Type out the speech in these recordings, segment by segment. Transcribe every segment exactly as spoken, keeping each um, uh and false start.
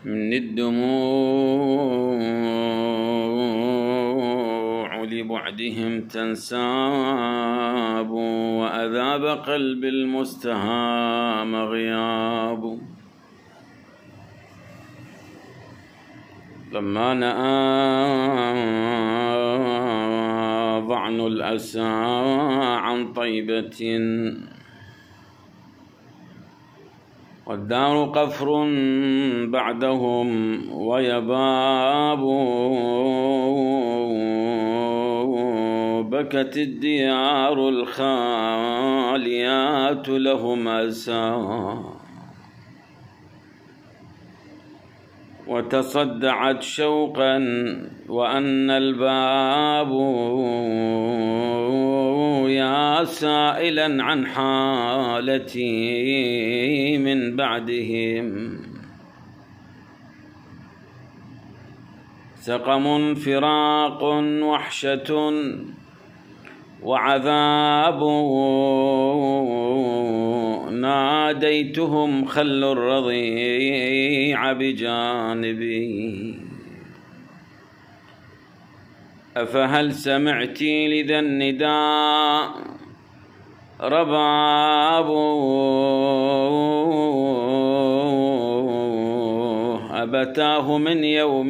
من الدموع لبعدهم تنساب، وأذاب قلب المستهام غياب. لما نأى ضعن الأسى عن طيبة، والدار قفر بعدهم ويباب، بكت الديار الخاليات لهم أسى، وتصدعت شوقا وأن الباب يا سائلا عن حالتي من بعدهم. سقم فراق وحشة وعذاب، ناديتهم خلوا الرضيع بجانبي. أفهل سمعت لذا النداء رباب، أبتاه من يوم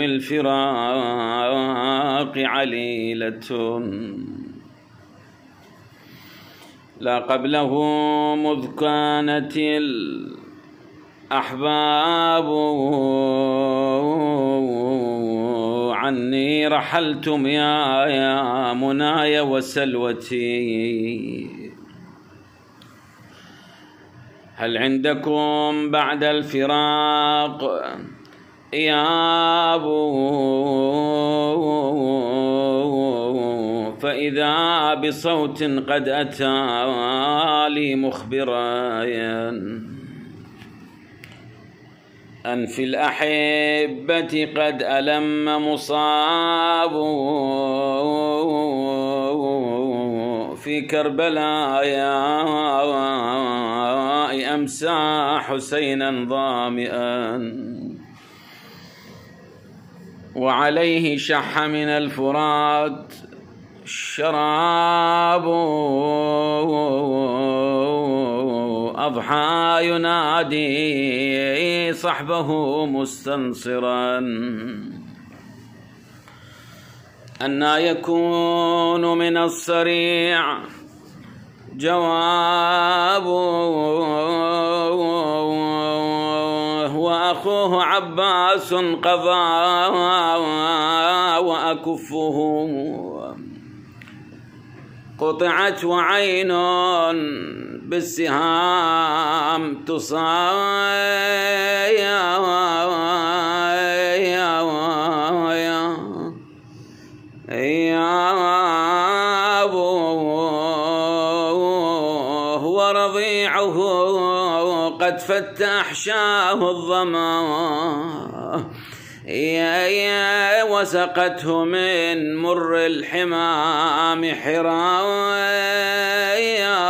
الفراق عليلة، لا قبله مذ كانت الأحباب. عني رحلتم يا يا مناي وسلوتي، هل عندكم بعد الفراق إياب؟ فإذا بصوت قد أتى لي مخبرا أن في الأحبة قد ألم مصاب، في كربلاء أمسى حسينا ظامئا، وعليه شح من الفرات الشراب، أضحى ينادي صحبه مستنصرا، أنى يكون من الصريع جواب، وأخوه عباس قضى وأكفه، قطعت وعين بالسهام تصاب، هو رضيعه قد فت أحشاه الظما، يا يا وسقته من مر الحمام حرام، يا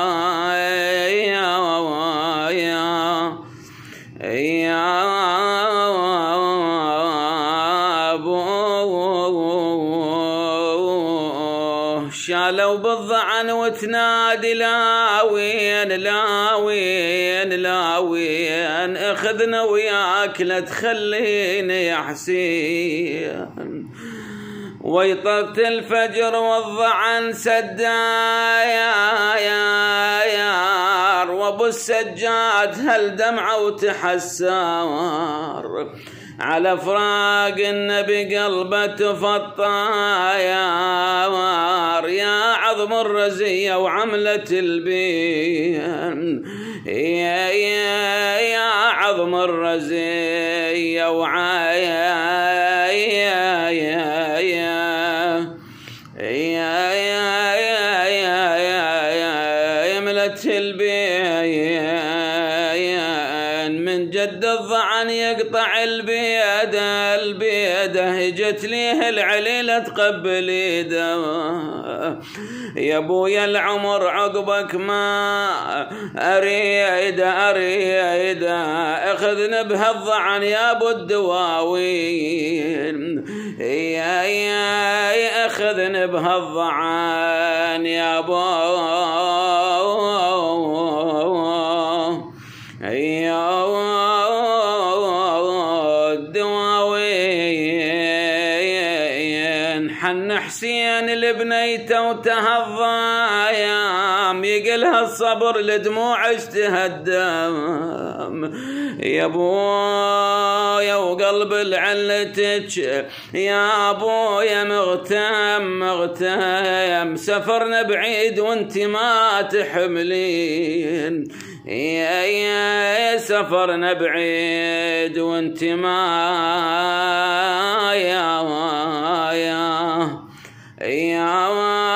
شالوا بالضعن وتنادي لاوين لاوين لاوين، اخذنا وياك لا تخليني يا حسين، ويطرت الفجر والضعن سدا يا يا يار، وابو السجاد هل دمعه وتحسر، على فراق النبي قلبه تفطى يا وار، يا عظم الرزية وعملة البين، يا يا يا عظم الرزية وعيا يا يا يا يا يا يا عملة البين، من جد الضعن يقطع البيد البيد يده جت ليه العليلة تقبل يده يا ابويا العمر عقبك ما اريد اريد اخذني بهالضعن يا ابو الدواوين يا يا اخذني بهالضعن يا ابو يا الدواوين حن حسين لبنيته وتهضايام يقلها الصبر لدموع اجتهدم يا ابويا وقلب العلتك يا ابويا مغتم مغتم سفرنا بعيد وانت ما تحملين يا يا سفرنا بعيد وانت ما يا يا يا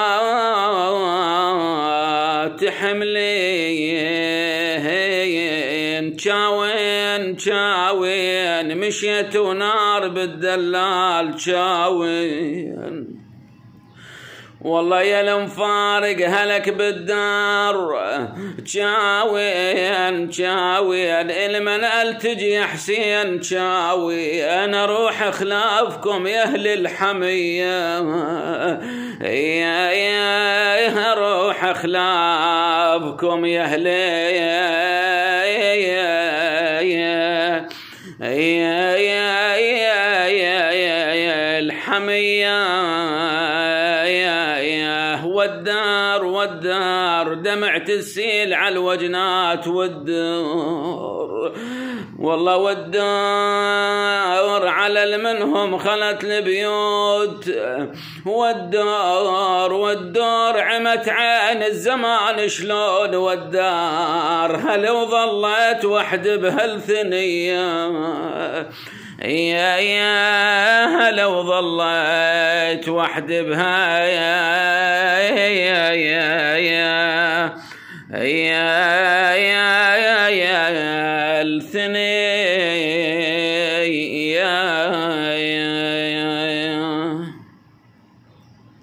تحملين شاوين شاوين مشيت ونار بالدلال شاوين والله يا المفارق هلك بالدار شاوين شاوين المن التجي يا حسين شاوي انا اروح خلافكم يا اهل الحميه يا يا اروح خلافكم يا اهل يا يا يا يا الحميه والدار والدار دمعت السيل على الوجنات والدار والله والدار على المنهم خلت البيوت والدار والدار عمت عين الزمان شلون والدار هل وظلت وحد بهالثنيه يا يا لو ظليت وحد بها يا يا يا يا يا يا يا الثنين